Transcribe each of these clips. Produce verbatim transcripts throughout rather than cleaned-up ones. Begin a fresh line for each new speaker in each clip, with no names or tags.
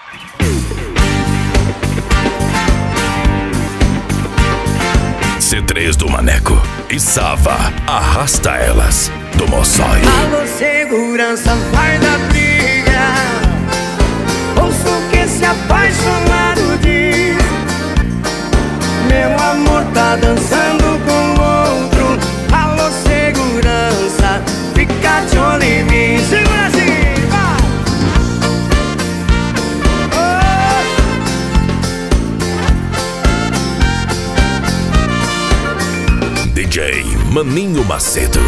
C três do Maneco e Sava, Arrasta Elas, do Moçói.
Alô, segurança, vai da briga. Ouço que esse apaixonado diz: meu amor tá dançando com outro. Alô, segurança, fica de olho em mim. Segura assim, vai!
Oh! D J Maninho Macedo.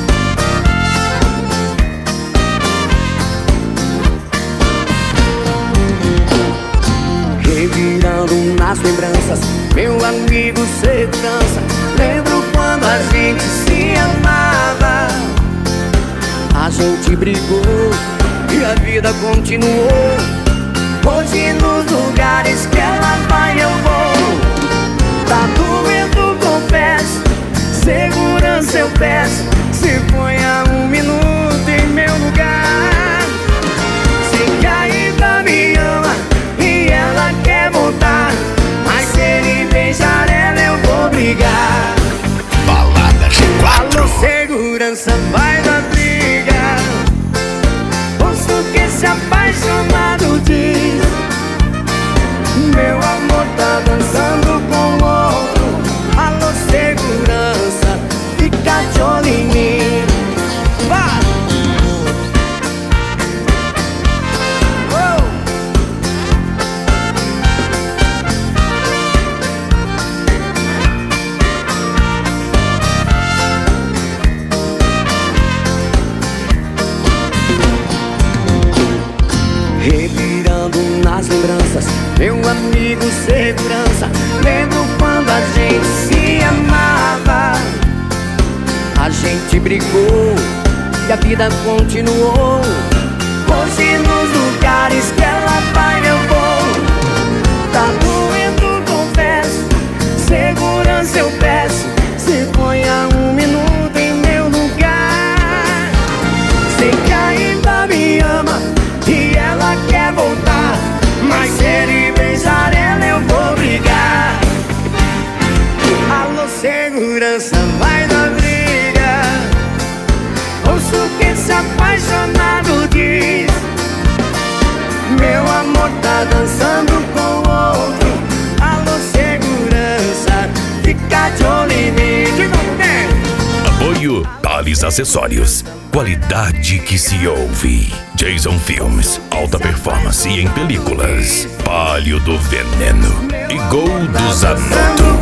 Revirando nas lembranças, meu amigo segurança. Lembro quando a gente se amava. A gente brigou e a vida continuou. Hoje nos lugares que ela vai eu vou. Tá doendo, confesso. Segurança eu peço. Se ponha um minuto em meu lugar. Sei que ainda me ama e ela quer voltar, mas se ele beijar ela eu vou brigar.
Balada G quatro.
Alô, segurança, vai da briga. Ouço que esse apaixonado diz: meu amor tá dançando com outro. Alô, segurança, fica de olho em mim. Vai! Revirando nas lembranças, meu amigo segurança. Lembro quando a gente se amava. A gente brigou e a vida continuou. Hoje nos lugares que ela vai eu vou. Tá doendo, confesso. Segurança eu peço. Se ponha um minuto em meu lugar. Sei que ainda me ama e ela quer voltar, mas se ele beijar ela eu vou brigar. Alô, segurança, vai da briga. Ouço que esse apaixonado diz: meu amor tá dançando com outro. Alô, segurança, fica de olho em mim.
Apoio Thales Acessórios, qualidade que se ouve. Jason Filmes, alta performance em películas. Palio do Veneno e Gol do Zanotto.